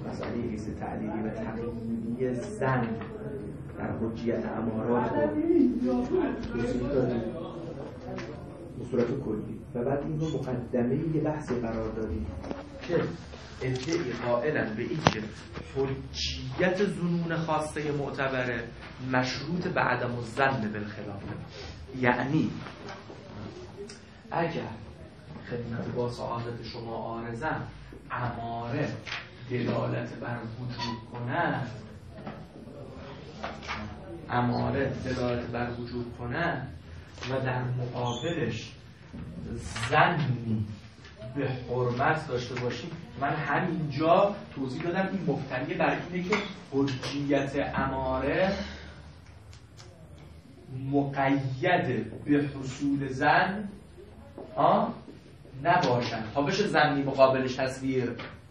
مسئله حیث تعلیلی و تقییدی زن در حجیت امارات رو توضیح دادیم به صورت کلی و بعد این رو مقدمه یه بحثی قرار دادیم که ادعای قائلن به این که حجیت ظنون خاصه معتبره مشروط به عدم الظن بالخلاف. یعنی اگر خدمت با سعادت شما عارضم اماره دلالت بر وجود کند، اماره دلالت بر وجود کند و در مقابلش ظنی به حرمت داشته باشیم، من همینجا توضیح دادم این مبتنی بر اینه که حجیت اماره مقید به حصول ظن نباشن تا بشه ظنی مقابلش تصویر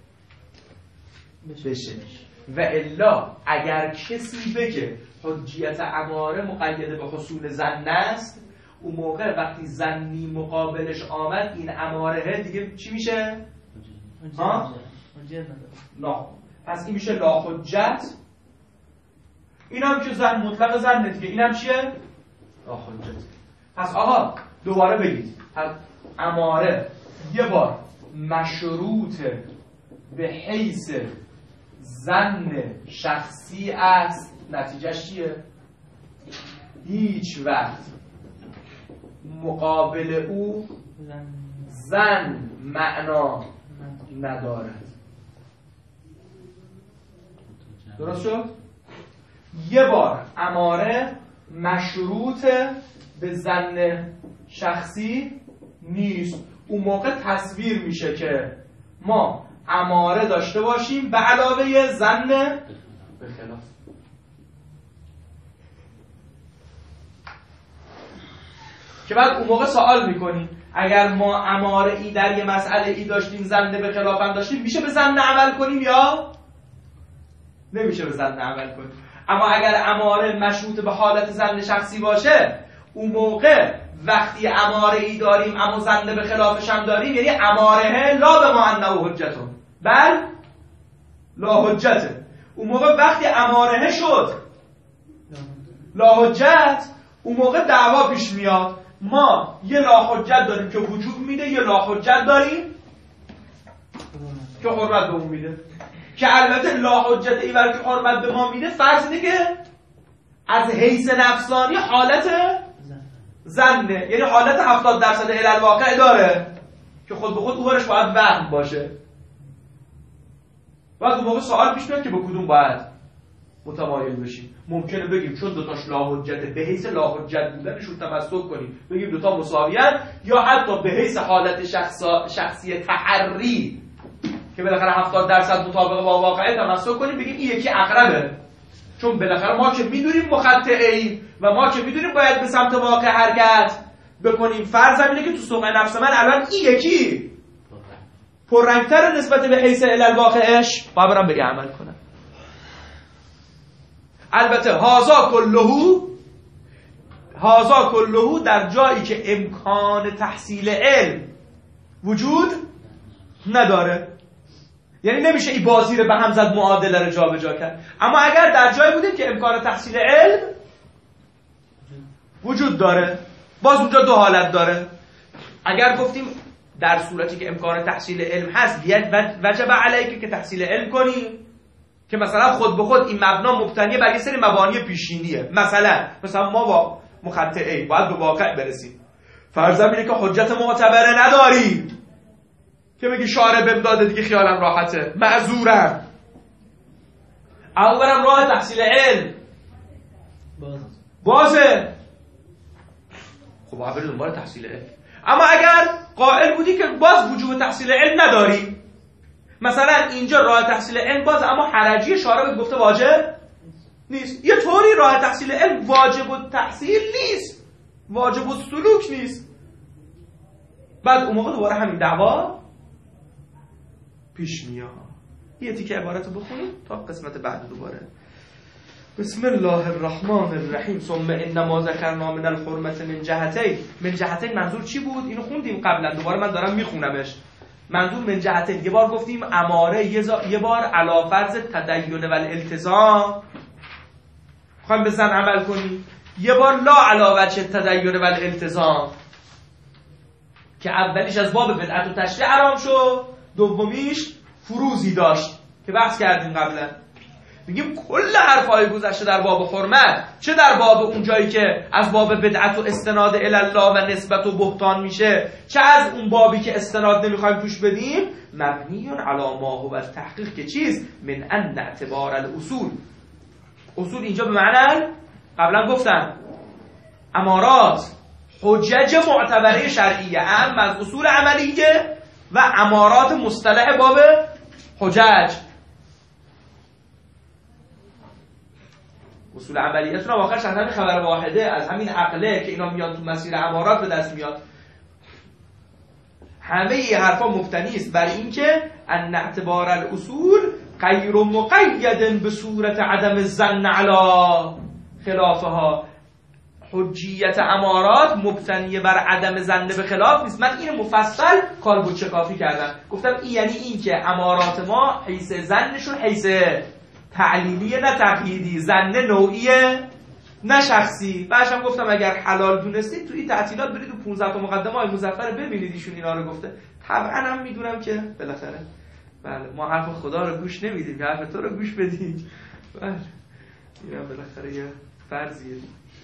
بشه. و الا اگر کسی بگه حجیت اماره مقید به حصول ظن است، اون موقع وقتی ظنی مقابلش آمد این اماره دیگه چی میشه؟ نه. پس این میشه لا حجت. این هم که ظن مطلق ظنه دیگه، این هم چیه؟ لا حجت. پس آقا دوباره بگید اماره یه بار مشروط به حیث ظن شخصی است، نتیجهش چیه؟ هیچ وقت مقابل او ظن معنا ندارد. درست شد؟ یه بار اماره مشروط به ظن شخصی نیست، اون موقع تصویر میشه که ما اماره داشته باشیم به علاوه ظن به خلاف. که بعد اون موقع سوال میکنیم اگر ما اماره ای در یه مسئله ای داشتیم ظن به خلاف هم داشتیم، میشه به ظن عمل کنیم یا نمیشه به ظن عمل کنیم؟ اما اگر اماره مشروط به حالت ظن شخصی باشه، اون موقع وقتی اماره ای داریم اما ظن به خلافش هم داریم، یعنی اماره لا به ما انه حجتون بل لا حجته. اون موقع وقتی اماره شد لا حجت، اون موقع دعوا پیش میاد. ما یه لا حجت داریم که وجود میده، یه لا حجت داریم که حرمت به اون میده. که البته لا حجت ایور که حرمت به ما میده فرض اینه که از حیث نفسانی حالت ظنه، یعنی حالت 70% الی الواقع داره که خود به خود اوورش باید وهم باشه. بعد اون موقع سوال پیش میاد که به کدوم باید متمایل بشیم. ممکنه بگیم چون دوتاش لا حجته به حیث لا حجت بودنشون تمسک کنیم، بگیم دوتا مساویان، یا حتی به حیث حالت شخصی تحری که بالاخره 70% مطابق با واقعه تمسک کنیم، بگیم این یکی اقربه، چون بالاخره ما که میدونیم مخطئیم و ما که میدونیم باید به سمت واقع حرکت بکنیم، فرض اینه که تو سوق نفس من الان این یکی پررنگتر نسبت به حیث الواقعش، باید برم به این عمل کنم. البته هازا کلهو در جایی که امکان تحصیل علم وجود نداره، یعنی نمیشه این بازی رو به هم زد معادله رو جا به جا کرد. اما اگر در جایی بودیم که امکان تحصیل علم وجود داره، باز اونجا دو حالت داره. اگر گفتیم در صورتی که امکان تحصیل علم هست وجب علیک که تحصیل علم کنیم، که مثلا خود به خود این مبنا مبتنی بر یه سری مبانی پیشینیه، مثلا ما با مخطئه باید به واقع برسیم، فرضاً اینه که حجت معتبره نداری که بگی شارع بهم داده دیگه خیالم راحته، معذورم، اما برم راه تحصیل علم بازه، خب باید بری دنبال تحصیل علم. اما اگر قائل بودی که باز وجوب تحصیل علم نداری، مثلا اینجا راه تحصیل علم باز اما حرجی شارع گفته واجب نیست، یه طوری راه تحصیل علم واجب التحصیل نیست، واجب السلوک نیست، بعد اون موقع دوباره همین دعوا پیش میاد. یه تیکه عبارت رو بخونیم تا قسمت بعد دوباره. بسم الله الرحمن الرحیم. ثم انما ذکرنا من الحرمت من جهتین. من جهتین منظور چی بود؟ اینو خوندیم قبلا، دوباره من دارم میخونمش. منظور من جهت یه بار گفتیم اماره، یه بار علی فرض تدین و الالتزام میخوایم به زن عمل کنیم، یه بار لا علی وجه تدین و الالتزام که اولیش از باب بدعت و تشریع حرام شد، دومیش فروزی داشت که بحث کردیم قبلا. میگیم کل حرفای گذشته در باب حرمت، چه در باب اونجایی که از باب بدعت و استناد الی الله و نسبت و بهتان میشه، چه از اون بابی که استناد نمیخوایم توش بدیم، مبنیون علی ما هو التحقیق که چیز من ان اعتبار الاصول. اصول اینجا به معنی قبلا گفتم امارات حجج معتبره شرعیه، اهم از اصول عملیه و امارات مصطلح باب حجج. اصول عملیتون هم آخرش از همین خبر واحده، از همین عقله که اینا میان تو مسیر امارات به دست میاد. همه این حرفا مبتنی است بر این که ان اعتبار الاصول غیر مقید به صورت عدم الظن علی خلافها. حجیت امارات مبتنی بر عدم ظن به خلاف نیست. من این مفصل کالبوچه کافی کردم، گفتم این یعنی این که امارات ما حیث ظنشون حیث تعلیلیه نه تقییدی، ظن نوعیه نه شخصی. بعدشم گفتم اگر حلال دونستید تو این تعطیلات برید و 15 تا مقدمه های مظفر ببینید ایشون اینا رو گفته. طبعا هم میدونم که بالاخره بله ما حرف خدا رو گوش نمیدیم که حرف تو رو گوش بدید. بله اینا بالاخره یه فرضیه.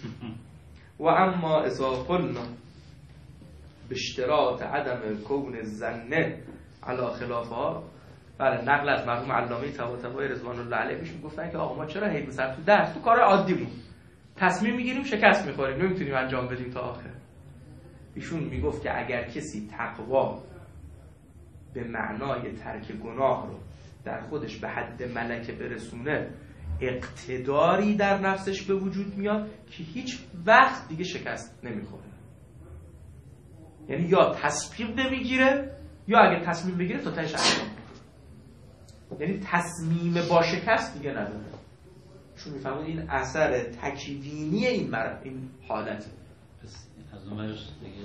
و اما اذا قلنا باشتراط عدم کون الظن علی خلافها، بله نقل از مرحوم علامه طباطبایی رضوان الله علیه میشون گفتن که آقا ما چرا هی مثلا تو درس تو کار عادیمون تصمیم میگیریم شکست میخوریم نمیتونیم انجام بدیم تا آخر. ایشون میگفت که اگر کسی تقوا به معنای ترک گناه رو در خودش به حد ملکه برسونه، اقتداری در نفسش به وجود میاد که هیچ وقت دیگه شکست نمیخوره. یعنی یا تصمیم نمیگیره یا اگه تصمیم بگیره تا تهش انجام. یعنی تصمیم با شکست دیگه نداره. چون میفهمون این اثر تکوینی این حالت از اون ورش دیگه.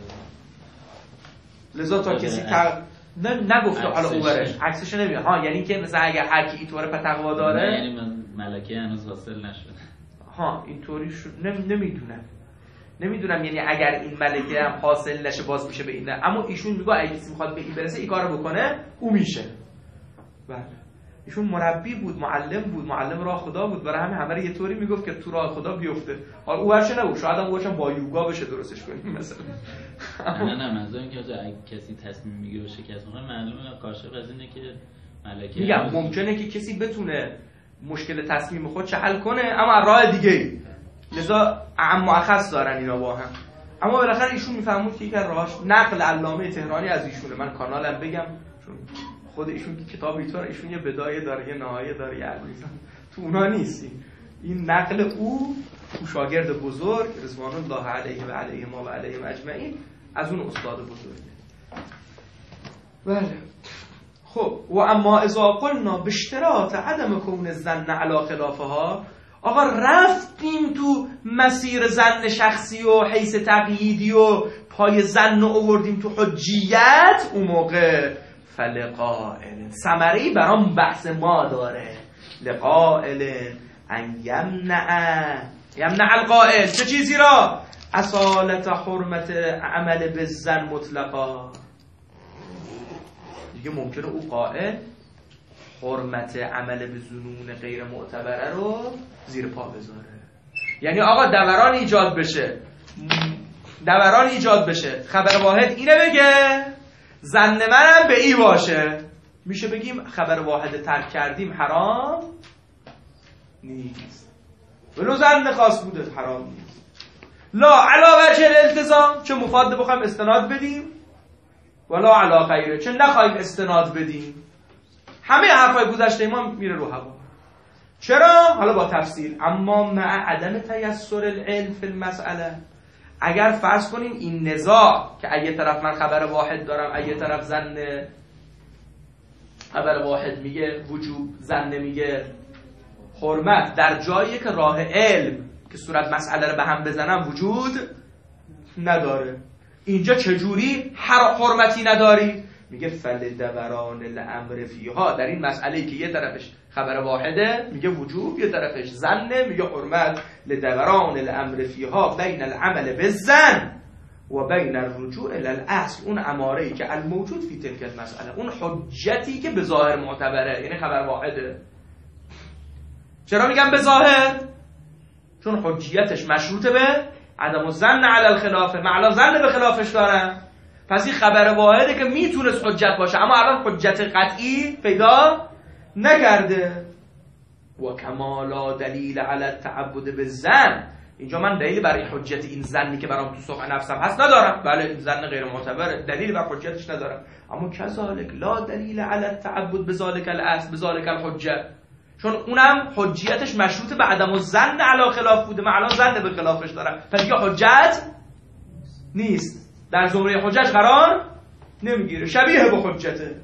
لذا تا کسی نگفته حالا اوورش عکسش نمیاد. ها یعنی که مثلا اگر هر کی اینطوره په تقوا داره، یعنی من ملکه هنوز حاصل نشده. ها اینطوری نمیدونم یعنی اگر این ملکه هم حاصل نشه باز میشه به این نه. اما ایشون میگه اگه کسی میخواد به این برسه این کارو بکنه او میشه. بله ایشون مربی بود، معلم راه خدا بود، برای همه رو یه طوری میگفت که تو راه خدا بیفته. حالا او ورشه نبود، شاید هم اوشم با یوگا بشه درستش کنیم مثلا. نه منظور این که اگه کسی تصمیم میگیره و شکست میخوره معلومه کارشف از اینه که ملکه میگم ممکنه که کسی بتونه مشکل تصمیم خودش حل کنه اما راه دیگه ای. لذا اعم و اخص دارن اینا با هم. اما بالاخره ایشون میفهمون که یک راهش نقل علامه تهرانی از ایشونه. من کانالم بگم چون خود ایشون که کتاب ایتونه، ایشون یه بدایه داره یه نهایه داره، یه علیزم تو اونا نیست. این نقل او شاگرد بزرگ رضوان الله علیه و علیه ما و علیهم اجمعین از اون استاد بزرگه. بله خب و اما اذا قلنا باشتراط عدم کون الظن علی خلافها، آقا رفتیم تو مسیر ظن شخصی و حیث تقییدی و پای ظن رو آوردیم تو حجیت، اون موقع فلقائل ثمره‌ای برام بحث ما داره. لقائل ان یمنع القائل چه چیزی را؟ اصالت حرمت عمل بالظن مطلقا. دیگه ممکنه او قائل حرمت عمل به ظنون غیر معتبره رو زیر پا بذاره. یعنی آقا دوران ایجاد بشه خبر واحد اینه بگه ظن منم به ای باشه، میشه بگیم خبر واحد ترک کردیم حرام نیست، ولو ظن خاص بوده حرام نیست. لا علا وجه الالتزام، چه مفاد بخوایم استناد بدیم، ولا علا غیره، چه نخواهیم استناد بدیم. همه حرفای گذشته ما میره رو هوا. چرا؟ حالا با تفصیل. اما مع عدم تیسر العلم فی المسئله، اگر فرض کنیم این نزاع که اگه طرف من خبر واحد دارم اگه طرف ظن خبر واحد میگه وجوب، ظن میگه حرمت، در جایی که راه علم که صورت مسئله رو به هم بزنم وجود نداره، اینجا چجوری حرمتی نداری؟ میگه فلدوران الامر فیها، در این مسئله که یه طرفش خبر واحده میگه وجوب، یه طرفش ظنه میگه حرمت، لدوران الامر فیها بین العمل بالظن و بین الرجوع الی الاصل، اون اماره‌ای که الموجود فی تلک المسئله، اون حجتی که به ظاهر معتبره، یعنی خبر واحده. چرا میگم به ظاهر؟ چون حجیتش مشروطه به عدم الظن علی الخلاف، معلا ظن به خلافش دارن. پس این خبر واحده که میتونست حجت باشه اما الان حجت قطعی پیدا نکرده. و کمالا دلیل علی التعبد بالظن، اینجا من دلیل برای حجت این ظنی که برام تو سوق نفسم هست ندارم، بله این ظن غیر معتبره، دلیل بر حجتش ندارم. اما کذالک لا دلیل علی التعبد بذالک الاصل بذالک الحجه، چون اونم حجیتش مشروط به عدم الظن علی خلاف بوده، معلا ظن به خلافش دارم، پس دیگه حجت نیست، در زمره حجت قرار نمیگیره، شبیه به حجته.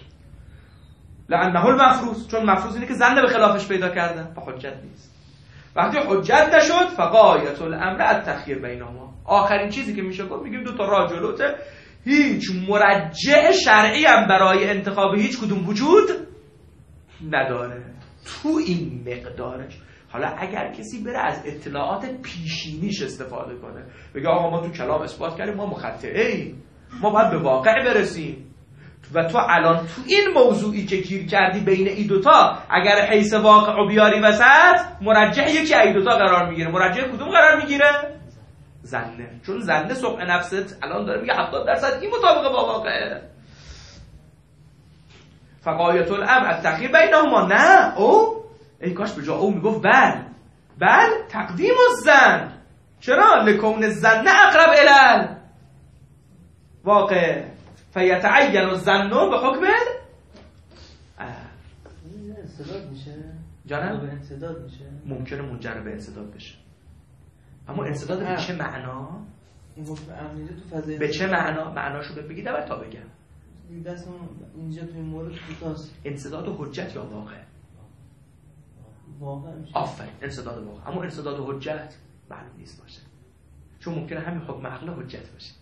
لانه المفروض، چون مفروض اینه که ظن به خلافش پیدا کردن، به حجت نیست. وقتی حجت نشد فغایت الامر التخییر بینهما، آخرین چیزی که میشه گفت میگیم دو تا راه جلوته، هیچ مرجع شرعی هم برای انتخاب هیچ کدوم وجود نداره تو این مقدارش. حالا اگر کسی بره از اطلاعات پیشینیش استفاده کنه، بگه آقا ما تو کلام اثبات کردیم، ما مخطئیم، ما باید به واقع برسیم، و تو الان تو این موضوعی که گیر کردی بین ای دوتا اگر حیث واقع و بیاری وسط، مرجح یکی ای دوتا قرار میگیره. مرجح کدوم قرار میگیره؟ ظنه، چون ظنه سبع نفست الان داره میگه 70% این مطابق با واقعه. فغایت الامر التخییر بینهما، نه او ای کاش به جا او میگفت بل تقدیم الظن. چرا؟ لکون الظن اقرب الی واقع فیتعین الظن به حکم انسداد میشه. جانم؟ به انسداد میشه. ممکنه منجر به انسداد بشه، اما انسداد به چه معنا؟ این حکم امنیه تو فضای به چه معنا؟ معناشو بگید اول تا بگم. دستم اینجا تو این مورد کوتاست. انسداد حجت یا واقع؟ واقع میشه. آفرین، انسداد واقع. اما انسداد حجت معلوم نیست باشه، چون ممکنه همین حکم عقل حجت باشه.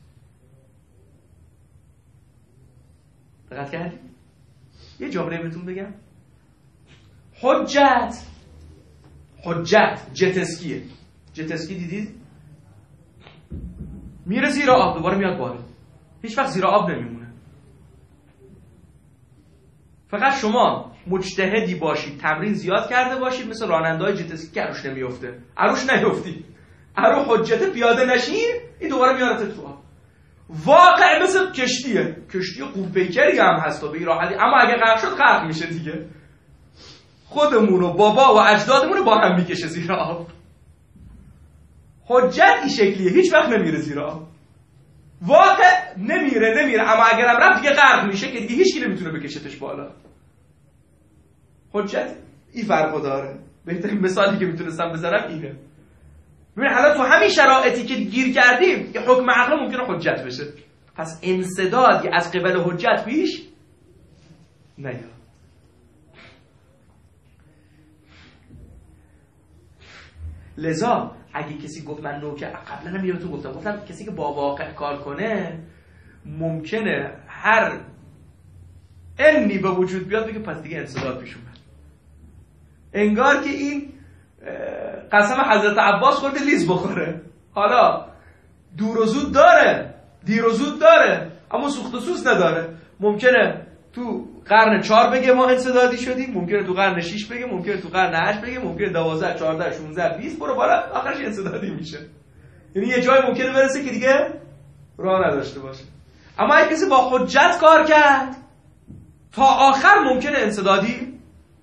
دقت کردید؟ یه جمله بهتون بگم. حجت جتسکیه. جتسکی دیدید؟ میره زیر آب دوباره میاد بالا، هیچ وقت زیر آب نمیمونه. فقط شما مجتهدی باشید، تمرین زیاد کرده باشید، مثل راننده‌های جتسکی که عروش نمیفته، عروش نیفتید، عروش حجت پیاده نشین، این دوباره میارته تو آب. واقع مثل کشتیه، کشتی قوپیکری هم هست و به راحتی، اما اگه غرق شد غرق میشه دیگه. خودمون و بابا و اجدادمون با هم میکشه زیر آب. حجت این شکلیه، هیچ وقت نمیره زیر آب. واقع نمیره، اما اگرم رفت دیگه غرق میشه که دیگه هیچکی نمیتونه بکشتش بالا. حجت این فرقو داره. بهترین مثالی که میتونستم بزنم اینه. ببین حالا تو همین شرایطی که گیر کردیم یه حکم عقل ممکنه حجت بشه، پس انسداد از قبل حجت پیش نیاد. لذا اگه کسی گفت من نوکه، قبلا هم یادتون گفتم کسی که با واقع کار کنه ممکنه هر علمی به وجود بیاد بگه پس دیگه انسداد پیش اومد، انگار که این قسم حضرت عباس خورده لیز بخوره. حالا دور و زود داره، دیر و زود داره، اما سوخت و سوز نداره. ممکنه تو قرن 4 بگه ما انسدادی شدیم، ممکنه تو قرن 6 بگه، ممکنه تو قرن 8 بگه، ممکنه 12 14 16 20 برو بالا، آخرش انسدادی میشه. یعنی یه جای ممکنه برسه که دیگه راه نداشته باشه. اما اگه کسی با حجت کار کرد تا آخر ممکنه انسدادی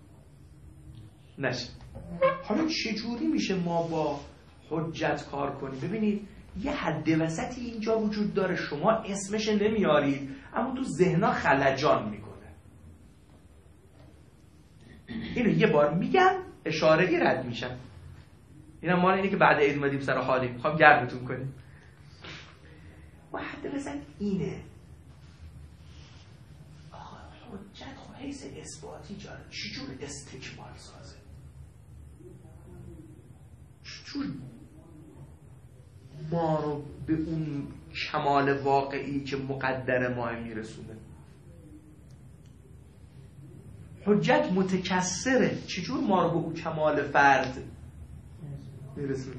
نشه. حالا چجوری میشه ما با حجت کار کنیم؟ ببینید یه حد وسطی اینجا وجود داره، شما اسمش نمیارید اما تو ذهنا خلجان میکنه. اینو یه بار میگم اشاره‌ای رد میشم. اینم مال اینه که بعد عید اومدیم سر حالی میخوام گرمتون کنیم. و حد وسط اینه. آخه حجت خب حیث اثباتی جاره، چجور استکمال سازه؟ چجور ما رو به اون کمال واقعی که مقدر ما میرسونه؟ حجت متکثره، چجور ما رو به اون کمال فرد برسونه؟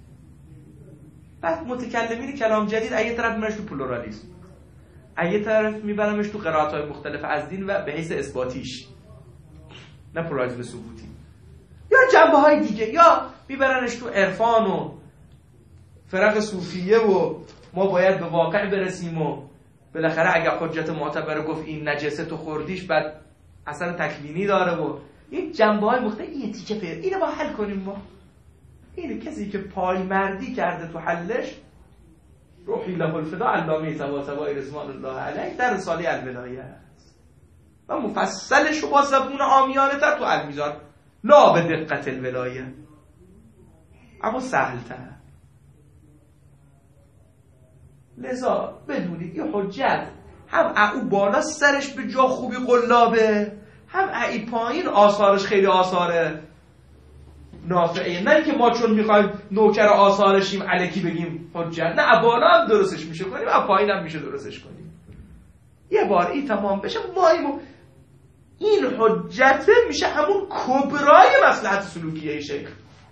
بعد متکلمین کلام جدید یه طرف میبرمش تو پلورالیسم، یه طرف میبرمش تو قرائت‌های مختلف از دین و به حیث اثباتیش، نه پلورالیسم ثبوتی، یا جنبه‌های دیگه، یا میبرنش تو عرفان و فرق صوفیه و ما باید به واقع برسیم و بالاخره اگر حجت معتبر گفت این نجسه تو خوردیش بعد اصلا تکوینی داره و این جنبه‌های مختلف، این تیکه پیر اینو با حل کنیم. ما اینه کسی که پای مردی کرده تو حلش، روحی له الفدا علامه طباطبایی رضوان الله علیه در رساله الولایه است و مفصلش رو با زبون عامیانه تر تو المیزان، لا به دقت الولایه اما سهل تر. لذا بدونید یه حجت هم او بالا سرش به جا خوبی قلابه، هم ای پایین آثارش خیلی آثاره نافعه. نه که ما چون میخوایم نوکر آثارشیم الکی بگیم حجت، نه بالا هم درستش میشه کنیم و پایین هم میشه درستش کنیم. یه بار این تمام بشه ما این حجت میشه همون کبرای مصلحت سلوکیه شیخ.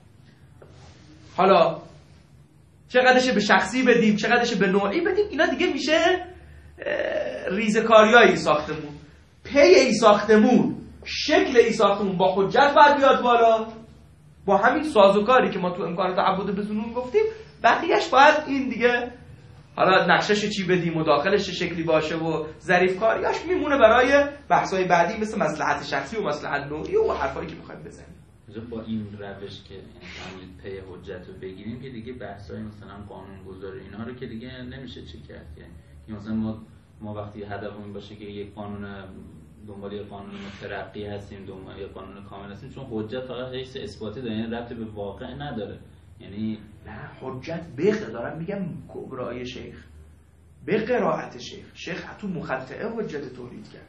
حالا چقدرش به شخصی بدیم، چقدرش به نوعی بدیم، اینا دیگه میشه ریزکاریای ساختمون، پی ای ساختمون، شکل ای ساختمون با حجت باید بیاد بالا، با همین سازوکاری که ما تو امکانات تعبد به ظنون گفتیم. بقیهش باید این دیگه حالا نقشش چی بدیم و داخلش چه شکلی باشه و ظریف کاریاش میمونه برای بحث‌های بعدی مثل مصلحت شخصی و مصلحت نوعی و حرفایی که می‌خوایم بزنیم. با این روش که همین پی حجت رو بگیریم که دیگه بحث‌های مثلا قانون‌گذاری اینا رو که دیگه نمیشه چی کرد. یعنی مثلا ما وقتی هدفمون باشه که یک قانون دنبال یک قانون مترقی هستیم، دنبال یک قانون کامل هستیم، چون حجت فقط حیث اثباتی داره، یعنی ربطی به واقع نداره. یعنی نه حجت دارم میگم کبرای شیخ، به قرائت شیخ تو مخطئه حجت تولید کرد،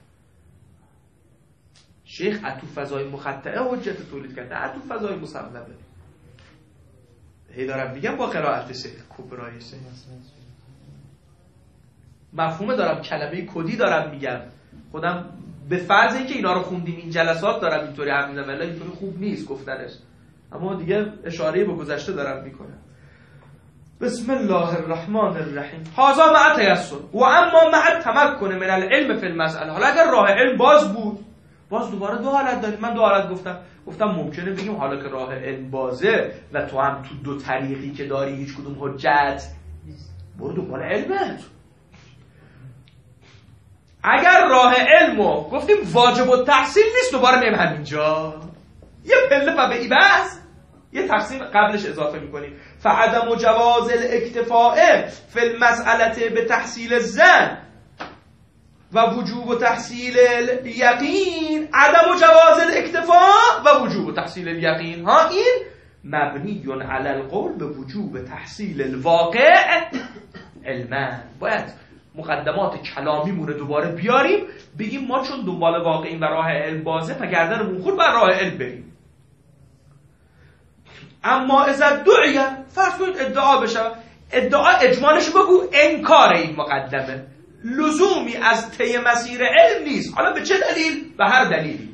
شیخ تو فضای مخطئه حجت تولید کرد، نه تو فضای مصوبه. هی دارم میگم با قرائت شیخ، کبرای شیخ. مفهومه دارم، کلمه کدی دارم میگم، خودم به فرض اینکه اینا رو خوندیم این جلسات دارم اینطوری حرف میزنم، ولی اینطوری خوب نیست گفتنش، اما دیگه اشاره به گذشته دارم میکنم. بسم الله الرحمن الرحیم. هذا مع تیسر و اما مع تمکن من العلم فی المسئله. حالا اگر راه علم باز بود، باز دوباره دو حالت داریم. من دو حالت گفتم ممکنه بگیم حالا که راه علم بازه و تو هم تو دو طریقی که داری هیچ کدوم حجت، برو دنبال علمت. اگر راه علمو گفتیم واجب التحصیل نیست، دوباره میایم همینجا یه پله و به این بحث یه تقسیم قبلش اضافه میکنیم. فعدم جواز الاکتفاء فی المسئله به تحصیل الظن و وجوب تحصیل الیقین. عدم جواز الاکتفاء و وجوب تحصیل الیقین ها این مبنی علی القول به وجوب تحصیل الواقع علما. باید مقدمات کلامیمون رو دوباره بیاریم، بگیم ما چون دنبال واقعیم و راه علم بازه و گردنمون خود بر راه علم بریم. اما اذا دعیه، فرض کنید ادعا بشه، ادعا اجمالش بگو انکار این مقدمه، لزومی از طی مسیر علم نیست. حالا به چه دلیل؟ به هر دلیلی.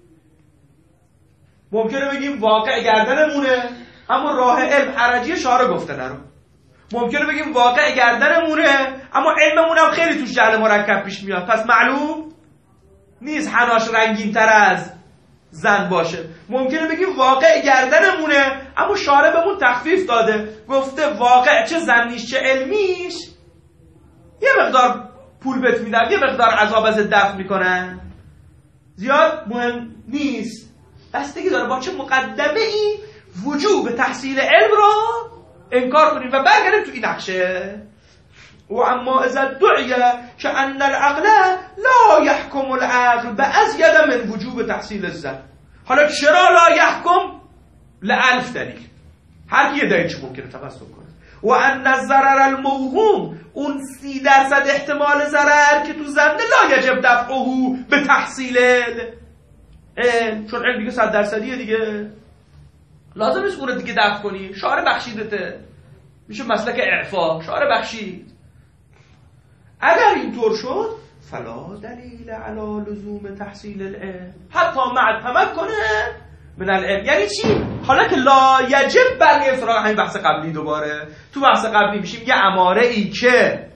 ممکنه بگیم واقع گردنمونه اما راه علم حرجی شارع گفته نرو. ممکنه بگیم واقع گردنمونه اما علممون هم خیلی توش جهل مرکب پیش میاد، پس معلوم نیست حناش رنگین تر از زن باشه. ممکنه بگیم واقع گردنمونه اما شارع بهمون تخفیف داده، گفته واقع چه زنیش چه علمیش یه مقدار پول بهت میدم، یه مقدار عذاب ازت دفع میکنن، زیاد مهم نیست. بستگی داره با چه مقدمه ای وجوب تحصیل علم را انکار کنیم و برگردیم تو این نقشه. و اما اذا دعیه که ان العقل لا يحكم العقل بأزید من وجوب تحصیل الظن. حالا چرا لا يحكم؟ لألف دلیل، هر کی یه دلیلش ممکنه تفسیر کنه. و ان الضرر الموهوم، اون 30% احتمال ضرر که تو ظن لا یجب دفعه به تحصیل چون علم دیگه 100% دیگه لازم نیست اون رو دیگه دفع کنی، شارع بخشیدته، میشه مسلک اعفا، شارع بخشید. اگر اینطور شد فلا دلیل علی لزوم تحصیل العلم حتی مع تمکن من العلم. یعنی چی؟ حالا که لا یجب برگردیم سراغ همین بحث قبلی دوباره. تو بحث قبلی میشیم یه اماره ای که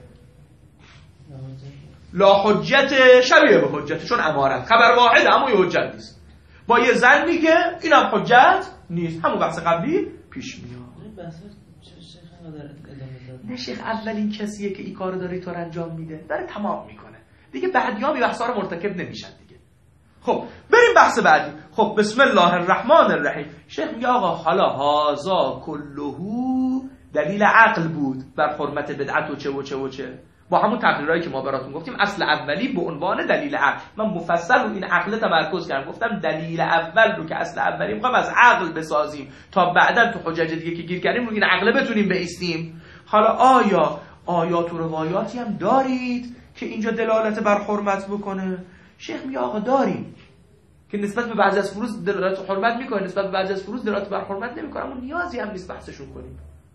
لا حجت شبیه به حجت، چون امارت خبر واحد اما یه حجت نیست، با یه زنی که اینم حجت نیست. همون بحث قبلی پیش میاد. نه شیخ اولین کسیه که این کارو داره اینطور انجام میده، داره تمام میکنه دیگه، بعدیام این بحثا رو مرتکب نمیشن دیگه. خب بریم بحث بعدی. خب بسم الله الرحمن الرحیم. شیخ میگه آقا حالا هازا کلهو دلیل عقل بود بر حرمت بدعت و چه و چه و چه، با همون تقریرایی که ما براتون گفتیم. اصل اولی به عنوان دلیل عقل، من مفصل رو این عقل تمرکز کردم، گفتم دلیل اول رو که اصل اولی میخوام از عقل بسازیم تا بعداً تو حجج دیگه که گیر کردیم رو این عقل بتونیم بایستیم. حالا آیا آیات و روایاتی هم دارید که اینجا دلالت بر حرمت بکنه؟ شیخ میگه آقا داریم که نسبت به بعضی از فروض دلالت حرمت میکنه، نسبت به بعضی از فروض دلالت بر حرمت نمیکنه، اما نیازی هم نیست بحثشون کنیم.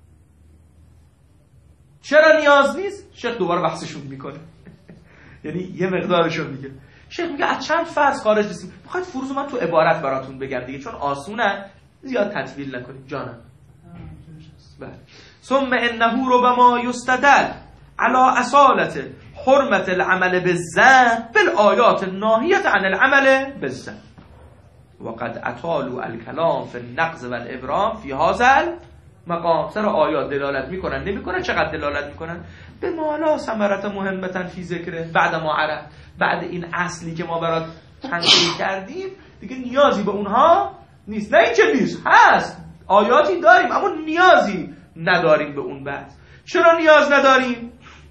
چرا نیاز نیست؟ شیخ دوباره بحثشون میکنه یعنی یه مقدارشون میگه. شیخ میگه از چند فرض خارج نیستیم. میخواید فروض من تو عبارت براتون بگم دیگه، چون آسونه زیاد تطویل نکنیم. جانم بله. ثم انه ربما یستدل على اصالت حرمت العمل بالظن بالآیات الناهیه عن العمل بالظن وقد اطالوا الكلام في النقض والابرام في هذا مقام. سر آیات دلالت میکنن نمیکنن؟ چقدر دلالت میکنن؟ به مالا ثمرت مهمتن فی ذکره بعد ما عرف، بعد این اصلی که ما برات تنظیم کردیم دیگه نیازی به اونها نیست. نه اینکه نیست، هست، آیاتی داریم اما نیازی نداریم به اون بحث. چرا نیاز نداریم؟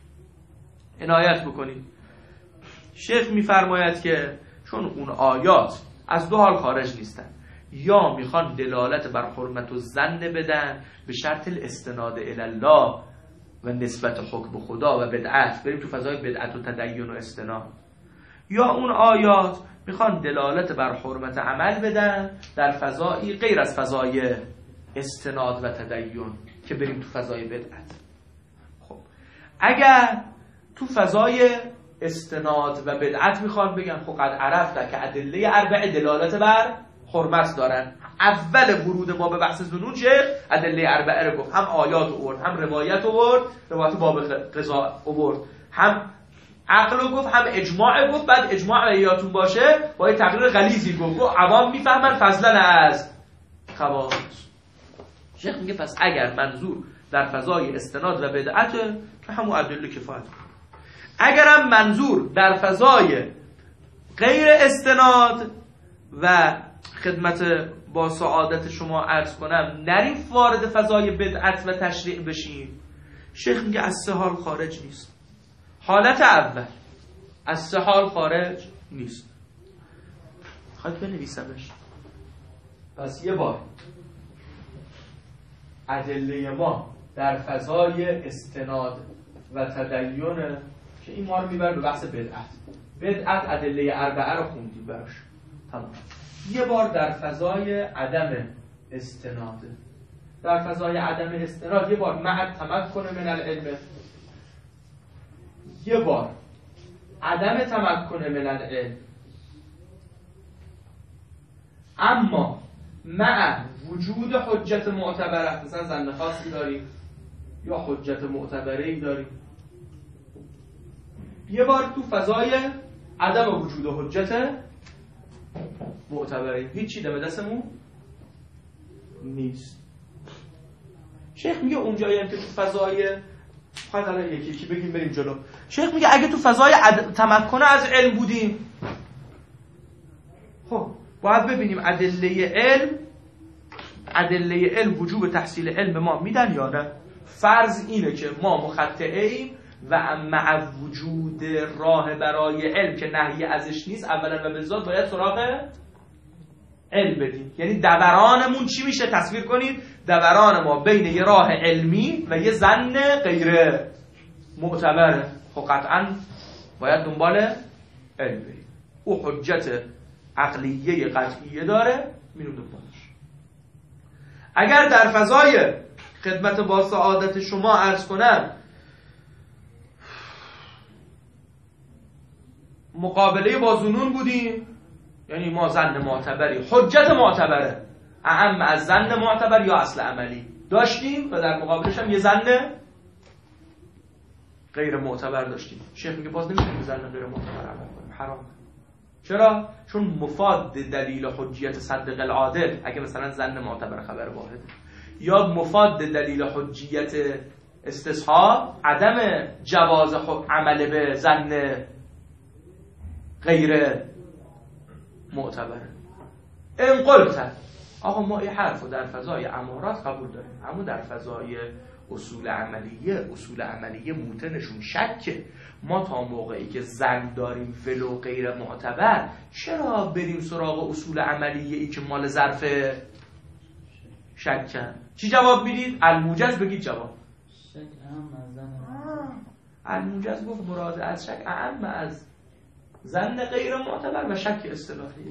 عنایت بکنید. شیخ میفرماید که چون اون آیات از دو حال خارج نیستن، یا میخوان دلالت بر حرمت و ظن بدن به شرط الاستناد الی الله و نسبت حکم خدا و بدعت، بریم تو فضای بدعت و تدین و استناد، یا اون آیات میخوان دلالت بر حرمت عمل بدن در فضایی غیر از فضای استناد و تدین که بریم تو فضای بدعت. خب اگر تو فضای استناد و بدعت میخوان بگن خب قد عرفت که ادله اربعه دلالت بر حرمت دارن، اول ورود ما به بحث ظنون چه؟ ادله اربعه رو گفت، هم آیات آورد، هم روایت آورد، روایت باب قضا آورد، هم عقل رو گفت، هم اجماع گفت. بعد اجماع یادتون باشه با یه تقریر غلیظی گفت عوام میفهمن فضلا از خواص. شیخ میگه پس اگر منظور در فضای استناد و بدعت که همون ادله کفایت کنه، اگرم منظور در فضای غیر استناد و خدمت با سعادت شما عرض کنم نریم وارد فضای بدعت و تشریع بشیم، شیخ میگه از سه حال خارج نیست. حالت اول از سه حال خارج نیست. خواهد بنویسمش. پس یه بار ادله ما در فضای استناد و تدین که این ما رو میبره به بحث بدعت. بدعت ادله اربعه رو خوندیم براش، تمام. یه بار در فضای عدم استناد، در فضای عدم استناد یه بار مع تمکن من العلم، یه بار عدم تمکن من العلم اما مع وجود حجت معتبره، مثلا ظن خاصی داریم یا حجت معتبره‌ای داریم. یه بار تو فضای عدم وجود حجت معتبره‌ای، هیچی دم دستمون نیست. شیخ میگه اونجایی هم که تو فضای خواهد الان یکی یکی بگیم بریم جلو. شیخ میگه اگه تو فضای تمکن از علم بودیم، خب باید ببینیم ادله علم وجوب تحصیل علم ما میدن یا نه. فرض اینه که ما مخطئه ایم و مع وجود راه برای علم که نهی ازش نیست اولا و بالذات باید سراغ علم بدیم. یعنی دورانمون چی میشه؟ تصویر کنید دوران ما بین یه راه علمی و یه ظن غیر معتبره. خب قطعا باید دنبال علم بریم. او حجت عقلیه قطعیه داره، میرون دنبالش. اگر در فضای خدمت با سعادت شما عرض کنم مقابله با ظنون بودیم، یعنی ما ظن معتبری، حجت معتبره اعم از ظن معتبر یا اصل عملی داشتیم و در مقابلش هم یه ظن غیر معتبر داشتیم. شیخ میگه باز نمیتونیم ظن غیر معتبر عمل کنیم، حرام. چرا؟ چون مفاد دلیل حجیت صدق العادل اگه مثلا ظن معتبر خبر واحده، یا مفاد دلیل حجیت استصحاب عدم جواز عمل به ظن غیر معتبره. این قلت آقا ما این حرف رو در فضای امارات قبول داریم، اما در فضای اصول عملیه موتنشون شکه. ما تا موقعی که ظن داریم ولو غیر معتبر چرا بریم سراغ اصول عملیه ای که مال ظرف شکن؟ چی جواب میدید؟ الموجز بگید جواب. شک اهم از ظن. الموجز گفت مراد از شک اهم از ظن غیر معتبر و شک اصطلاحی.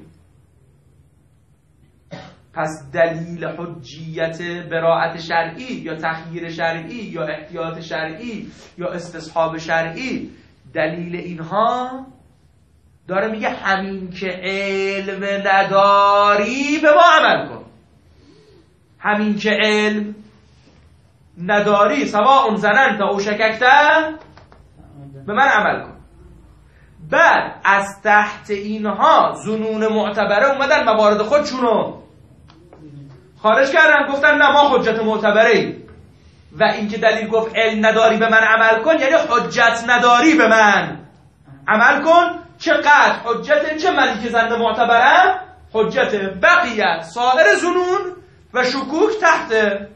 پس دلیل حجیت براءت شرعی یا تخییر شرعی یا احتیاط شرعی یا استصحاب شرعی، دلیل اینها داره میگه همین که علم نداری به ما عمل کن. همین که علم نداری سواء ظننت او شککت به من عمل کن. بعد از تحت اینها ظنون معتبره اومدن موارد خودشونو خارج کردن، گفتن نه ما حجت معتبره ایم. و اینکه دلیل گفت علم نداری به من عمل کن یعنی حجت نداری به من عمل کن. چقدر حجت؟ چه منی که ظن معتبرم حجت، بقیت سایر ظنون و شکوک تحت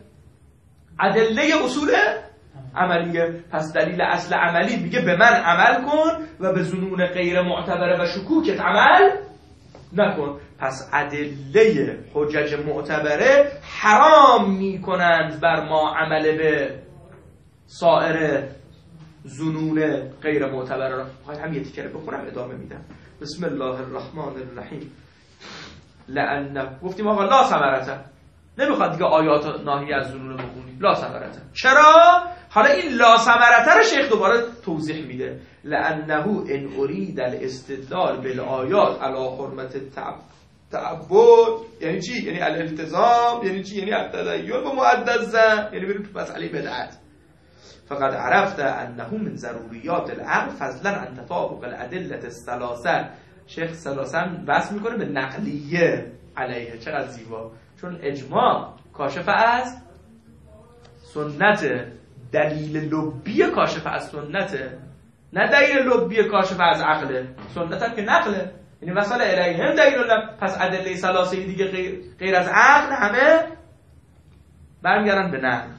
ادله اصول عملیه. پس دلیل اصل عملی میگه به من عمل کن و به ظنون غیر معتبره و شکوکت عمل نکن. پس ادله حجج معتبره حرام میکنند بر ما عمل به سایر ظنون غیر معتبره را. باید هم یه تیکره بخونم ادامه میدم. بسم الله الرحمن الرحیم. لأن گفتیم آقا لا ثمرته، نمیخواد دیگه آیات ناهی از ظنون بخونیم، لا ثمرته. چرا؟ حالا این لا ثمرته رو شیخ دوباره توضیح میده. لأنه ان اريد الاستدلال بالآیات علی حرمت تعبد، یعنی چی؟ یعنی الالتزام، یعنی چی؟ یعنی التدین و معدزه، یعنی بریم تو مسئله بدعت. فقد عرفت انه من ضروریات العقل فضلا عن تطابق الادله الثلاثه. شیخ ثلاثه بحث میکنه به نقلیه علیه. چقدر زیبا، چون اجماع کاشف از سنت، دلیل لبی کاشف از سنته، نه دلیل لبی کاشف از عقله. سنت هم که نقله، یعنی وصل الیه هم دلیل لب. پس ادله ثلاثه دیگه غیر از عقل همه برمیگردن به نقل.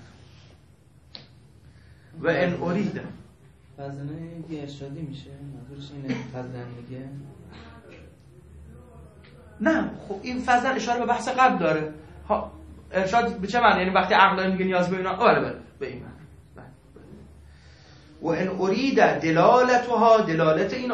و ان اريد فضلنه یه ارشادی میشه نظرش اینه فضلن میگه. نه خب این فضل اشاره به بحث قبل داره. ارشاد به چه معنی؟ یعنی وقتی عقل میگه نیاز به اینا، بله به این معنی. و ان اريد دلالتها، دلالت این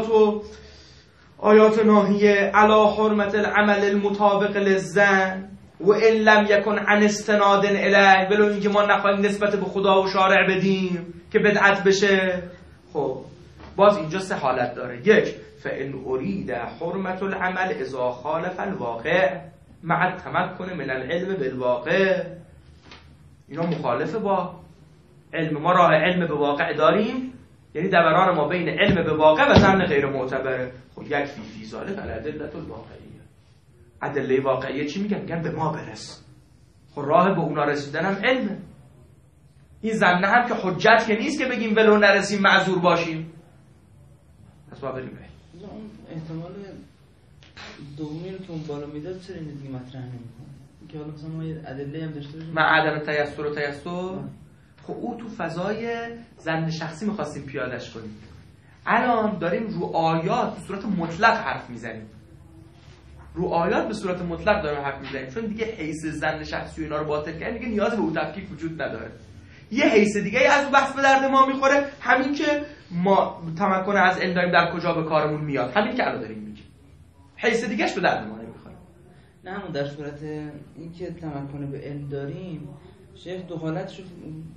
آیات ناهیه علی حرمت العمل المطابق للظن و ان لم یکن عن استناد الیه، ولو اینکه ما نخواهیم نسبت به خدا و شارع بدیم که بدعت بشه. خب باز اینجا سه حالت داره. یک، فان اريد حرمت العمل اذا خالف الواقع مع التمكن من العلم بالواقع. اینا مخالفه با علم. ما راه علم به واقع داریم، یعنی دوران ما بین علم به واقع و ظن غیر معتبره. خب یک فی ذالک الادله الواقعیه. ادله واقعیه چی میگن؟ میگن به ما برس. خب راه به اونا رسیدن هم علمه. این ظن هم که حجت که نیست که بگیم ولو نرسیم معذور باشیم. پس ما بریم اون احتمال دومی رو که اون بالا میداد چرا این دیگه مطرح نمیکنه؟ که حالا مثلا ما یه ادله هم داشته باشیم مع عدم تیسر و تیسر. خب او تو فضای ظن شخصی می‌خواستیم پیادهش کنیم. الان داریم رو آیات به صورت مطلق حرف میزنیم. رو آیات به صورت مطلق داریم حرف میزنیم، چون دیگه حیث ظن شخصی و اینا رو باطل کردن دیگه نیاز به اون تفکیک وجود نداره. یه حیث دیگه از بحث به درد ما میخوره، همین که ما تمکن از علم داریم در کجا به کارمون میاد، همین که الان داریم میگیم. حیث دیگه‌اش به درد ما نمیخوره. نه همون در صورت اینکه تمکن به علم داریم، شیخ دو حالتشو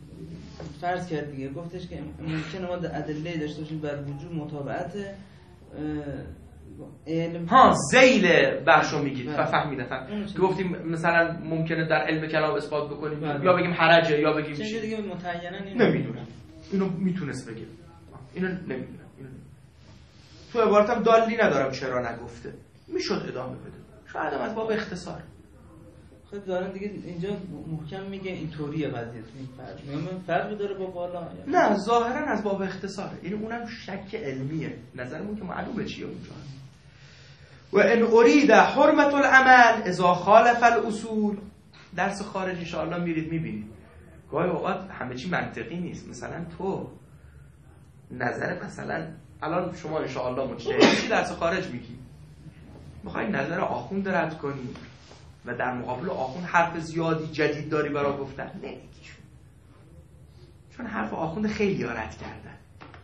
فرض کرد دیگه. گفتش که ممکنه ما ادله داشته باشیم بر وجود مطابقت ها ذیل برشو میگید فهمیدم که گفتیم مثلا ممکنه در علم کلام اثبات بکنیم یا بگیم حرجه یا بگیم چه دیگه متعینا نمیدونم اینو میتونست بگه اینو نمیدونم تو عبارتم دالی ندارم چرا نگفته میشد ادامه بده شاید از باب اختصار خود دارن دیگه اینجا محکم میگه اینطوریه قضیه این فرقی داره با بالا نه ظاهرا از باب اختصاره این اونم شک علمیه نظرمون که معلومه چیه اونجا و ان اريد حرمت العمل اذا خالف الاصول درس خارج ان شاء الله میرید میبینید گاهی اوقات همه چی منطقی نیست مثلا تو نظر مثلا الان شما ان شاء الله مجتهدی درس خارج میگی میخوای نظر آخوند رد کنی و در مقابل آخوند حرف زیادی جدید داری برای گفتن نمیگی چون حرف آخوند خیلی رد کردن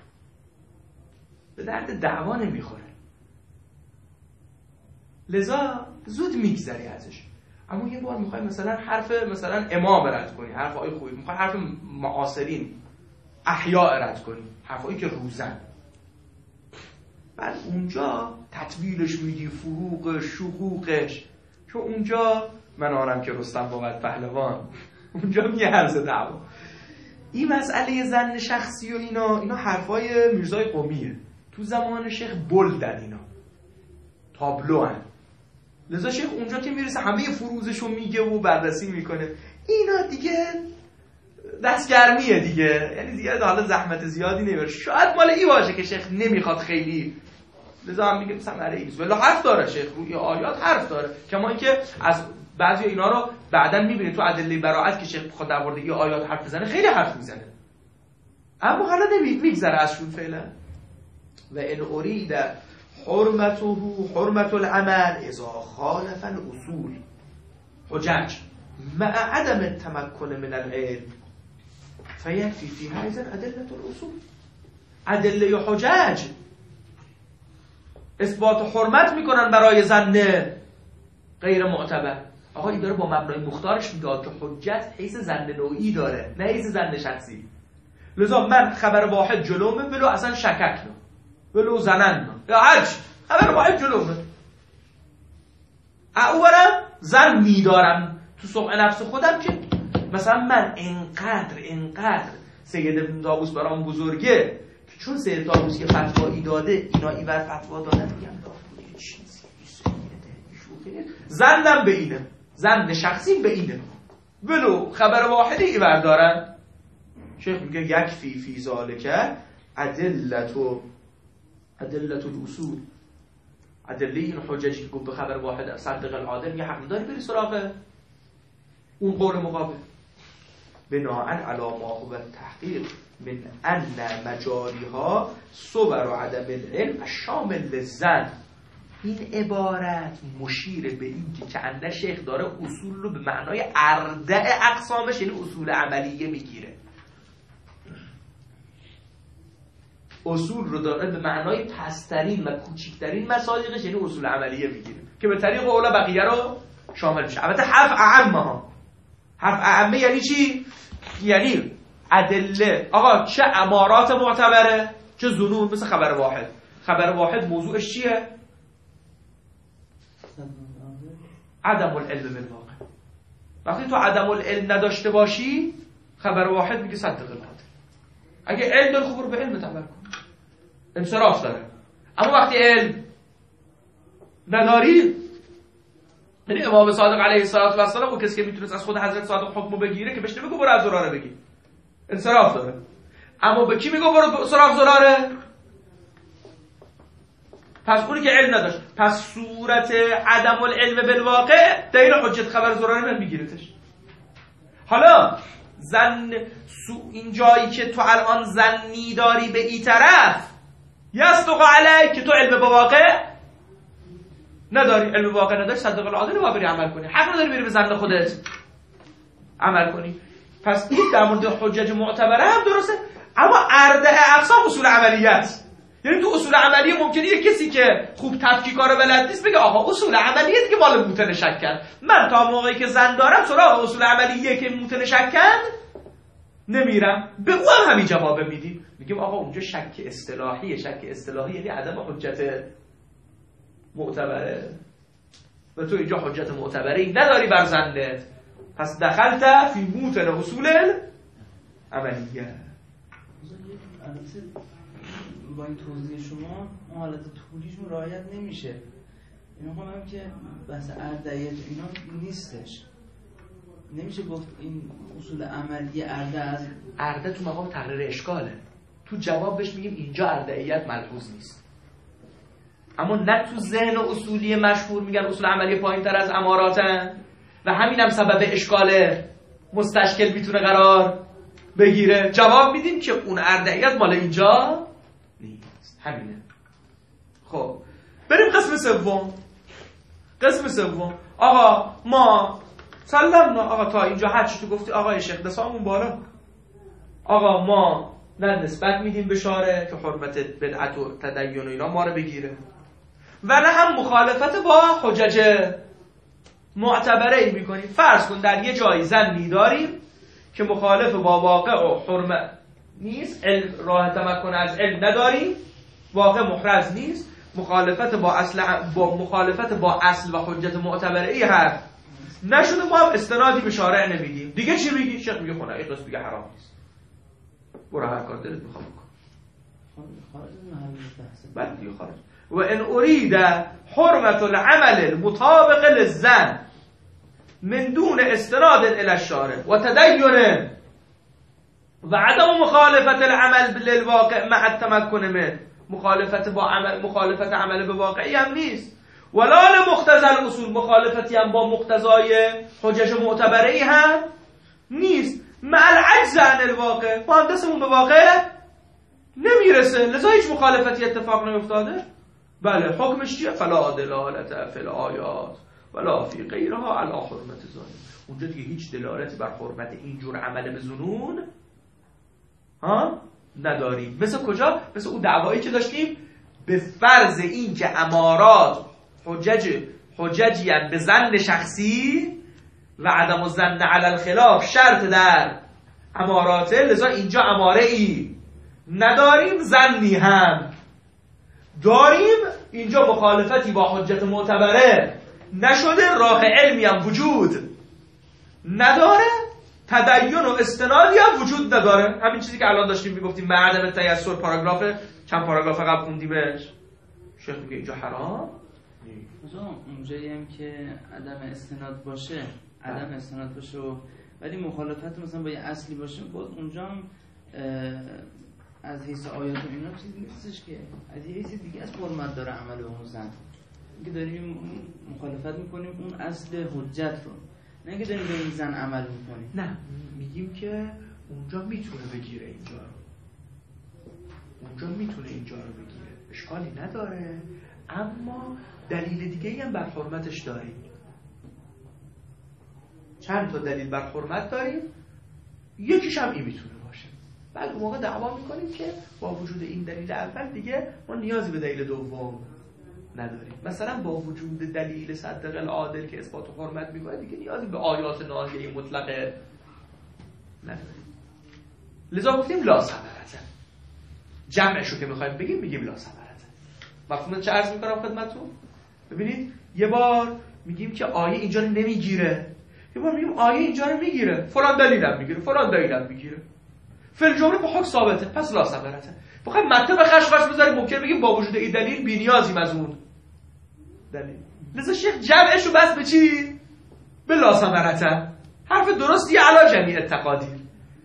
به درد دعوا نمیخوره لذا زود میگذری ازش اما یه بار میخوای مثلا حرف مثلا امام رد کنی حرفای خوبی میخوای حرف معاصرین احیاء رد کنی حرفایی که روزن بعد اونجا تطویلش میدی فروغش شقوقش چون اونجا من آنم که رستم بود پهلوان اونجا میارزه دعوا این مسئله زن شخصی و اینا حرفای میرزای قمیه تو زمان شیخ بلدن اینا تابلو هن لذا شیخ اونجا که میرسه همه فروزشو میگه و بررسی میکنه اینا دیگه دستگرمیه دیگه یعنی زیاد حالا زحمت زیادی نمیبره شاید مال این باشه که شیخ نمیخواد خیلی لذا هم میگه ثمره ایست ولی حرف داره شیخ روی آیات حرف داره کما اینکه از بعضی اینا رو بعداً میبینید تو ادله براءت که شیخ بخواد در مورد این آیات حرف بزنه خیلی حرف میزنه اما حالا میگذره ازشون فعلا و ان اريد حرمت العمل اذا خالف الاصول حجج مع عدم التمكن من العلم فيكفي فيها اذا ادله الاصول ادله حجج اثبات حرمت میکنن برای زن غیر معتبر آقا این داره با مبنای مختارش میگه که حجت حیث زن نوعی داره نه حیث زن شخصی لذا من خبر واحد جلومه ولو اصلا شککنا ولو زنن یا هرچی خبر واحد جلومه اولم زن میدارم تو سوق نفس خودم که مثلا من اینقدر سید ابن طاووس برام بزرگه که چون سید طاووس که فتوایی داده اینا اینور فتوا دادن میگم یه چیزی زنم به اینه زن شخصی به اینه ولو خبر واحدی اینور دارن شیخ میگه یکفی فی ذالک ادلة الاصول ادله این حججی که گفت به خبر واحد صدق العادل یه حق داری بری سراغ اون قول مقابل بناءً علی ما هو التحقیق من ان مجاریها صور و عدم العلم شامل للزن این عبارت مشیر به این که کنده شیخ داره اصول رو به معنای اردع اقسامش یعنی اصول عملیه میگیره اصول رو داره به معنای پسترین و کوچکترین مصادیقش یعنی اصول عملیه میگیره که به طریق اولا بقیه رو شامل میشه البته حرف اعمه یعنی چی؟ یعنی ادله آقا چه امارات معتبره چه ظنون مثل خبر واحد موضوعش چیه؟ عدم العلم بالواقع وقتی تو عدم العلم نداشته باشی خبر واحد میگه صدق العادل اگه علم داری خوب رو به علم تبر کن انصراف داره اما وقتی علم نداری یعنی امام صادق علیه السلام و کسی که میتونست از خود حضرت صادق حکمو بگیره که بهش نمیگه برو از زراره بگی انصراف داره اما به کی میگه برو صراف زراره پس اونی که علم نداشت پس صورت عدم العلم بالواقع دلیل حجت خبر زراره من میگیرتش حالا زن این جایی که تو الان زنی داری به این طرف یصدق علیک که تو علم با واقع نداری علم با واقع نداری صدق العادل رو بری عمل کنی حق نداری بری به زن خودت عمل کنی پس این در مورد حجج معتبره هم درسته اما اردع اقسام اصول عملیت یعنی تو اصول عملیه ممکنه یه کسی که خوب تفکیکار بلد نیست بگه آقا اصول عملیه دیگه مال موتن شک کرد من تا موقعی که زن دارم سراغ اصول عملیه که موتن شک کرد نمیرم، به او هم همین جواب میدیم. میگیم آقا اونجا شک اصطلاحیه. شک اصطلاحی یعنی عدم حجت معتبره و تو اینجا حجت معتبره این نداری بر زنت، پس دخلت فی موطن اصول عملیه. البته با این توضیح شما اون حالت طولیشون رعایت نمیشه. اینا هم که بحث اردعیت اینا نیستش، نمیشه گفت این اصول عملی ارده تو مقام تحریر اشکاله. تو جواب بهش میگیم اینجا اردعیت ملحوظ نیست، اما نه تو ذهن اصولی مشهور میگن اصول عملی پایین تر از اماراتن و همین هم سبب اشکال مستشکل میتونه قرار بگیره. جواب میدیم که اون اردعیت مال اینجا نیست. همینه. خب بریم قسم سوم. آقا ما سلمنا، آقا تا اینجا هر چی تو گفتی آقای شیخ دستامون بالا. آقا ما نه نسبت میدیم به شارع که حرمت بدعت و تدین و اینا ما رو بگیره و نه هم مخالفت با حجج معتبره ای میکنیم. فرض کن در یه جایی زنی داریم که مخالف با واقع و حرمت نیست، راه تمکن از علم نداریم، واقع محرز نیست، مخالفت با اصل و حجت معتبره ای هست نشده، ما هم استنادی به شارع نمیدیم. دیگه چی میگی؟ شیخ میگه خونه اخلاص میگه حرام نیست، برو هر کار دلت میخواد بکن. بعد دیگه خارج. و ان اريد حرمت العمل المطابق للظن من دون استناد الى الشارع و تدین و عدم مخالفت العمل للواقع مع التمكن منه. مخالفت عمل به واقعی هم نیست، ولا لمقتضى الاصول، مخالفتی هم با مقتضای حجج معتبره ای هم نیست، مع العجز عن الواقع، ما هم دستمون به واقع نمیرسه، لذا هیچ مخالفتی اتفاق نیفتاده. بله حکمش چیه؟ فلا دلالت فی الآیات ولا فی غیرها علی حرمت ظاهر. اونجا دیگه هیچ دلالتی بر حرمت اینجور عمل به ظنون نداریم. مثل کجا؟ مثل اون دعوایی که داشتیم به فرض این که امارات حججی به ظن شخصی و عدم الظن علی الخلاف شرط در اماراته، لذا اینجا اماره ای نداریم، ظنی هم داریم. اینجا مخالفتی با حجت معتبره نشده، راه علمی هم وجود نداره، تدین و استنادی هم وجود نداره. همین چیزی که الان داشتیم میگفتیم عدم تیسر، چند پاراگراف قبل خوندیمش. شیخ میگه اینجا حرام نیست. اونجایی هم که عدم استناد باشه ولی مخالفت مثلا با یه اصلی باشه، باز اونجا هم از حیث آیات و اینا چیزی نیستش که از یه حیث دیگه از حرمت داره عمل به اون زن، که داریم مخالفت میکنیم اون اصل حجت رو، نه که داریم به این زن عمل میکنیم. نه، میگیم که اونجا میتونه بگیره اینجا رو بگیره، اشکالی نداره، اما دلیل دیگه هم بر حرمتش داریم. چند تا دلیل بر حرمت داریم، یکیش هم این میتونه باشه. بعد اون موقع دعوا میکنیم که با وجود این دلیل اول دیگه ما نیازی به دلیل دوم نداریم. مثلا با وجود دلیل صدق العادل که اثبات حرمت میکنه دیگه نیازی به آیات ناهیه مطلقه نداریم. لذا گفتیم لا ثمرة. جمعشو که میخوایم بگیم میگیم لا ثمرة. مفهوم چه عرض میکنم خدمتتون؟ ببینید یه بار میگیم که آیه اینجا رو نمیگیره، یه بار میگیم آیه اینجا رو میگیره، فلان دلیلم میگیره، فعل جمله با حکم ثابته، پس لا ثمرة. بخوایم مطلب خشخش بذاریم ممکن بگیم با وجود این دلیل بی‌نیازیم از اون دلیل. لذا شیخ جمعشو بس به چی؟ به لا ثمرة. حرف درستی علی جمیع التقادیر.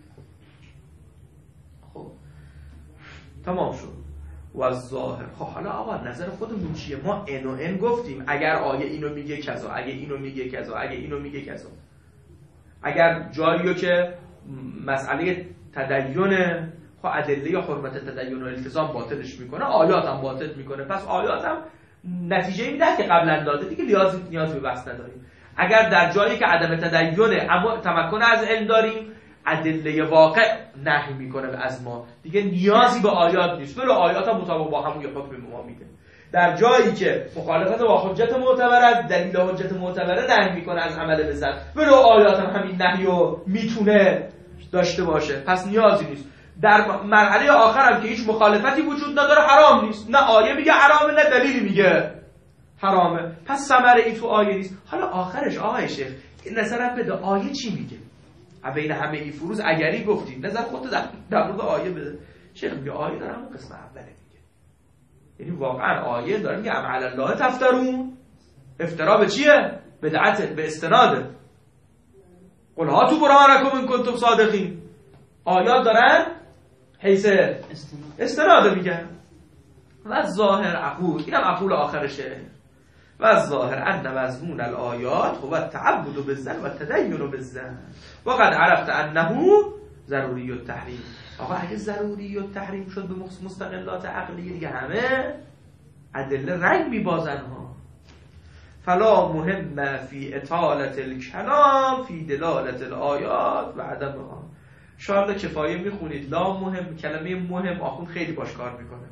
خب تمام شد. و از ظاهر. خب حالا آقا نظر خودمون چیه؟ ما ان و ان گفتیم اگر آیه اینو میگه کذا، اگه اینو میگه کذا، اگه اینو میگه کذا، اگر جاریو که مسئله تدینه، خب ادله یا حرمت تدین و التزام باطلش میکنه، آیات هم باطل میکنه، پس آیات هم نتیجه میده که قبلا داده دیگه نیاز به بحث نداریم. اگر در جایی که عدم تدینه اما تمکن از علم داریم، ادله واقع نهی میکنه از ما، دیگه نیازی به آیات نیست، ولی آیات هم مطابق با همون حکم ما میده. در جایی که مخالفت با حجت معتبره، دلیل حجت معتبره نهی میکنه از عمل به زن، ولی آیات هم همین نهیو میتونه داشته باشه، پس نیازی نیست. در مرحله آخرم که هیچ مخالفتی وجود نداره حرام نیست، نه آیه میگه حرامه نه دلیلی میگه حرامه، پس ثمره ای تو آیه نیست. حالا آخرش آقای شیخ نظرت بده آیه چی میگه؟ بین همه این فروز اگری گفتی، نظر خودت در مورد آیه بده. شیخ میگه آیه داره همون قسم اوله میگه، یعنی واقعا آیه داره میگه ام علی الله تفترون، افترا به چیه؟ بدعت، به استناده. قل هاتوا برهانکم ان کنتم صادقین. آیات دارن حیث استناده میگن. و ظاهر عقول، اینم عقول آخرشه. و ظاهر ان مضمون الآیات هو التعبد بالظن و التدین بالظن و قد عرفت انه ضروری التحریم. آقا اگه ضروری التحریم شد به مستقلات عقلی دیگه همه ادله رنگ میبازن ها. فلا مهم فی اطالت الکلام فی دلالت الآیات و عدمها. شاید کفایه میخونید لا مهم، کلمه مهم آخوند خیلی باش کار میکنه.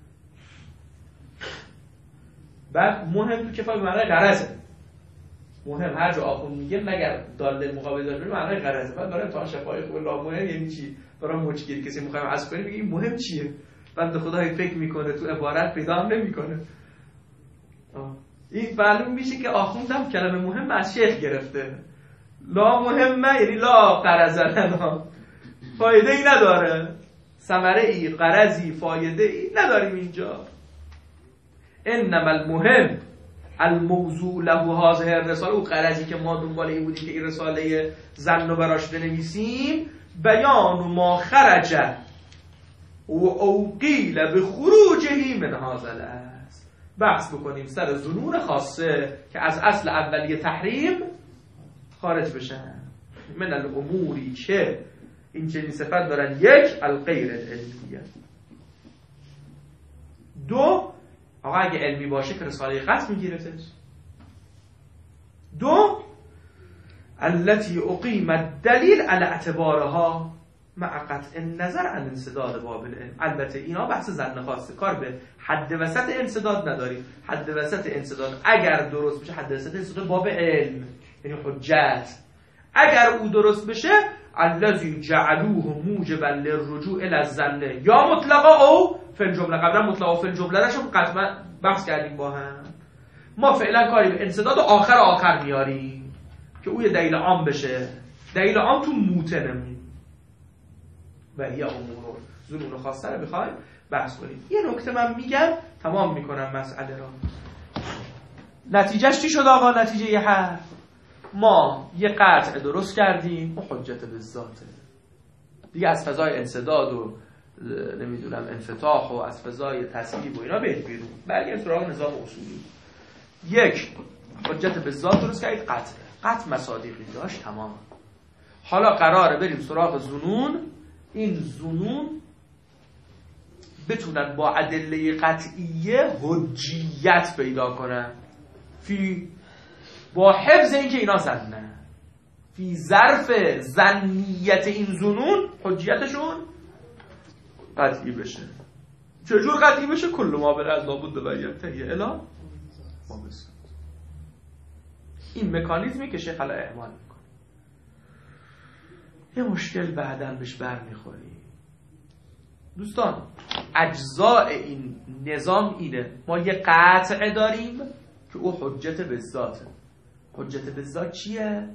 بعد مهم تو کفایه معنی غرضه. مهم هر جا آخوند میگه مگر داله مقابل داره معنی غرضه. بعد برای تا شفای خوب لا مهم یعنی چی؟ برای مچگیری کسی میخوایم حذف کنیم میگه مهم چیه؟ بنده خدا فکر میکنه تو عبارت پیدا هم نمیکنه. این معلوم میشه که آخوندم کلمه مهم از شیخ گرفته. لا مهمه یعنی لا غرض لنا، فایده ای نداره، ثمره ای غرضی فایده ای نداریم اینجا. انما المهم الموضوع له هذه الرساله، او غرضی که ما دنبال این بودیم که این رساله ظن رو براش بنویسیم، بیان ما خرج و اوقیل به خروجه من هذا الاصل، بحث بکنیم سر ظنون خاصه که از اصل اولیه تحریم خارج بشن. من الاموری که این چنین صفت دارن: یک، الغیر العلمیه. دو، آقا اگه علمی باشه که رساله قطع میگیرتش. دو، التي اقیمت دلیل علی اعتبارها مع قطع النظر عن انسداد باب العلم. البته اینا بحث ظن خاصه، کار به حد وسط انسداد نداریم. حد وسط انسداد اگر درست بشه، حد وسط انسداد باب علم یعنی حجت، اگر او درست بشه الذی جعلوه موجبا للرجوع الى الظن یا مطلقا او فی الجمله. قبلا مطلقا فی الجمله راشو قطعا بحث کردیم با هم. ما فعلا کاری به انسداد آخر میاریم که او یه دلیل عام بشه. دلیل عام تو موتنمون و یه امور ظنون خاصه رو بخوایم بحث کنیم. یه نکته من میگم تمام میکنم مسئله رو. نتیجهش چی شد آقا؟ نتیجه یه حرف ما یه قطع درست کردیم و حجت بالذاته دیگه. از فضای انسداد و نمیدونم انفتاح و از فضای تصویب و اینا برید بیرون، برگردیم سراغ نظام اصولی. یک، حجت بالذات درست کردید، قطع مصادیقی داشت، تمام. حالا قراره بریم سراغ ظنون. این ظنون بتونن با ادله قطعیه حجیت پیدا کنن با حفظ این که اینا ظنن، فی ظرف ظنیت این ظنون حجیتشون قطعی بشه. چجور قطعی بشه؟ کل ما بر از لابد و ینتهی الی ما بس. این مکانیزمی که شیخ علی اعمال میکنه. یه مشکل بعداً بهش برمیخوریم دوستان. اجزاء این نظام اینه: ما یه قطع داریم که او حجت بالذاته. حجت بالذات چیه؟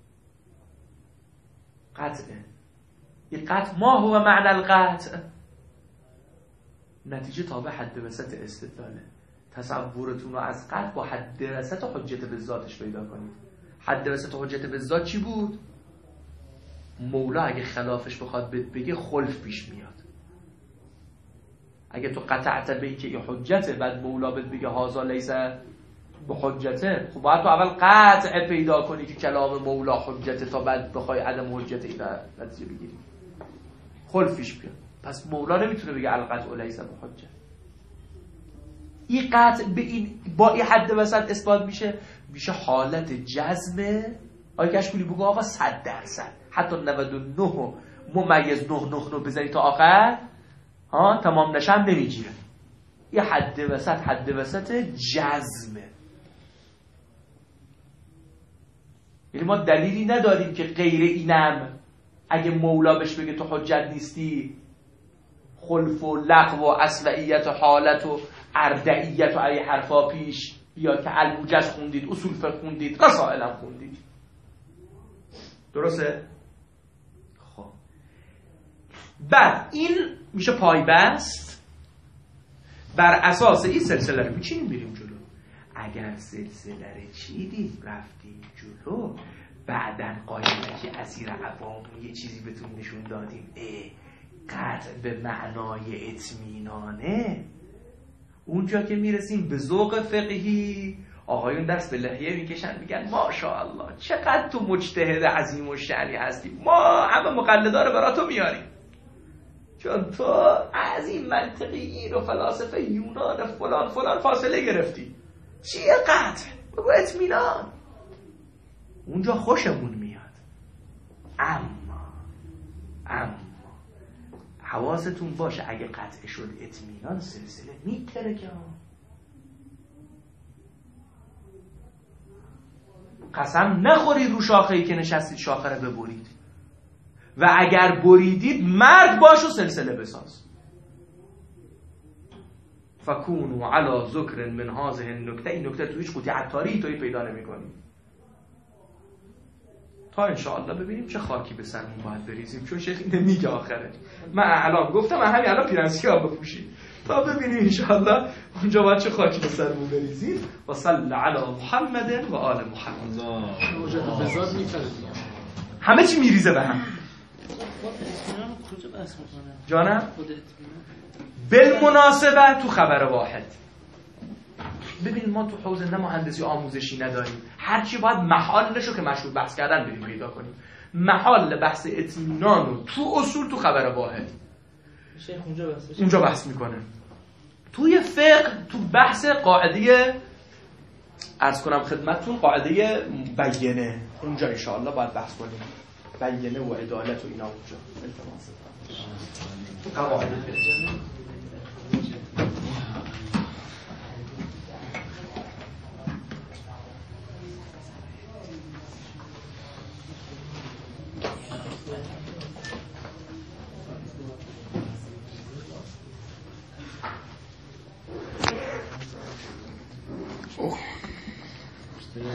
قطعه. یه قطع ما هو معنی القطع، نتیجه تابع حد وسط استدلاله. تصورتون رو از قطع با حد وسط حجت بالذاتش پیدا کنید. حد وسط حجت بالذات چی بود؟ مولا اگه خلافش بخواد بگه خلف پیش میاد. اگه تو قطعت به این که یه حجته، بعد مولا بگه هازا لیسه به حجته، خب باید تو اول قطع پیدا کنی که کلام مولا حجته تا بعد بخوای عدم حجت این نتیجه بگیری. خلفش بیاد. پس مولا نمیتونه بگه القطع لیسه به حجت. این قطع به این با این حد وسط اثبات میشه حالت جزمه. آقای کشکولی بگو آقا 100%، حتی 99 ممیز 999 بزنی تا آخر تمام نشم نمیگیره. یه حد وسط جزمه. یعنی ما دلیلی نداریم که غیر اینم اگه مولا بهش بگه تو حجت نیستی، خلف و لغو و اصلعیت و حالت و اردعیت و ای حرفا پیش، یا که الموجز خوندید، اصول فقه خوندید، رسائل هم خوندید. درسته؟ خب بعد این میشه پایبست، بر اساس این سلسله رو میچینیم بریم جلو. اگر سلسله رو چیدید رفتیم جلو، بعدن قایمکی اسیر عوام یه چیزی بهتون نشون دادیم قطع به معنای اطمینانه، اونجا که میرسیم به ذوق فقهی، آقایون دست به لحیه میکشن میگن ماشاءالله چقدر تو مجتهد عظیم و شأنی هستی، ما همه مقلدا رو برا تو میاریم، چون تو از این منطقیین و فلاسفه یونان فلان فلان فاصله گرفتی. چیه قطع؟ بگو اطمینان. اونجا خوشمون میاد. اما حواستون باشه اگه قطع شد اطمینان، سلسله میترکه. قسم نخورید رو شاخه‌ای که نشستید شاخه رو ببرید، و اگر بریدید مرد باش و سلسله بساز. فکونوا علی ذکر من هذه النکته. این نکته تو هیچ قوطی عطاری توی پیدا نمی‌کنی. تا انشاءالله ببینیم چه خاکی به سرمون باید بریزیم، چون شیخ نمیگه آخره. من الان گفتم همین الان پیرنسی ها بپوشید تا ببینیم انشاءالله اونجا باید چه خاکی به سرمون بریزیم. و صلی علی محمد و آل محمد. وجود بزاد میفره دیگه، همه چی میریزه به هم. کجا بحث میکنه؟ جانم؟ بالمناسبه تو خبر واحد. ببین ما تو حوزه نه مهندسی آموزشی نداریم، هرچی باید محالشو که مشروع بحث کردن بریم پیدا کنیم. محال بحث اطمینان رو تو اصول تو خبر واحد شیخ اونجا بحث میکنه. توی فقه تو بحث قاعده عرض کنم خدمتتون، قاعده بیانه، اونجا انشاءالله باید بحث کنیم. بیانه و عدالت و اینا اونجا التماس تو قواعد فقه.